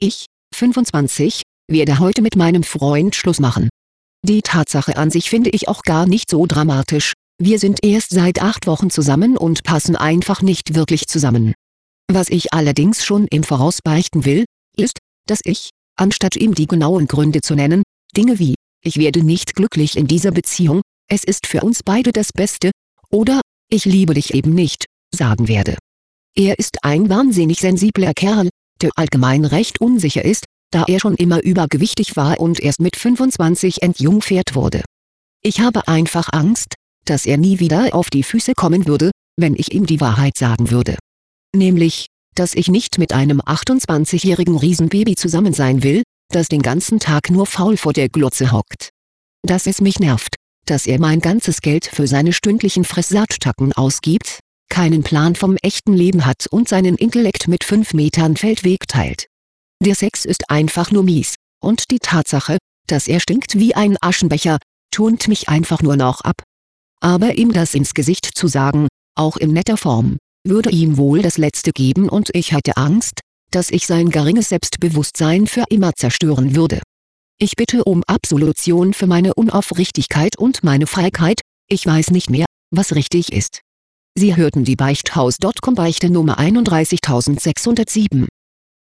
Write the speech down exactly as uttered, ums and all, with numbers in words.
Ich, fünfundzwanzig, werde heute mit meinem Freund Schluss machen. Die Tatsache an sich finde ich auch gar nicht so dramatisch, wir sind erst seit acht Wochen zusammen und passen einfach nicht wirklich zusammen. Was ich allerdings schon im Voraus beichten will, ist, dass ich, anstatt ihm die genauen Gründe zu nennen, Dinge wie, ich werde nicht glücklich in dieser Beziehung, es ist für uns beide das Beste, oder, ich liebe dich eben nicht, sagen werde. Er ist ein wahnsinnig sensibler Kerl, der allgemein recht unsicher ist, da er schon immer übergewichtig war und erst mit fünfundzwanzig entjungfert wurde. Ich habe einfach Angst, dass er nie wieder auf die Füße kommen würde, wenn ich ihm die Wahrheit sagen würde. Nämlich, dass ich nicht mit einem achtundzwanzigjährigen Riesenbaby zusammen sein will, das den ganzen Tag nur faul vor der Glotze hockt. Dass es mich nervt, dass er mein ganzes Geld für seine stündlichen Frissattacken ausgibt, keinen Plan vom echten Leben hat und seinen Intellekt mit fünf Metern Feldweg teilt. Der Sex ist einfach nur mies, und die Tatsache, dass er stinkt wie ein Aschenbecher, turnt mich einfach nur noch ab. Aber ihm das ins Gesicht zu sagen, auch in netter Form, würde ihm wohl das Letzte geben und ich hatte Angst, dass ich sein geringes Selbstbewusstsein für immer zerstören würde. Ich bitte um Absolution für meine Unaufrichtigkeit und meine Feigheit, ich weiß nicht mehr, was richtig ist. Sie hörten die Beichthaus Punkt com Beichte Nummer einunddreißigtausendsechshundertsieben.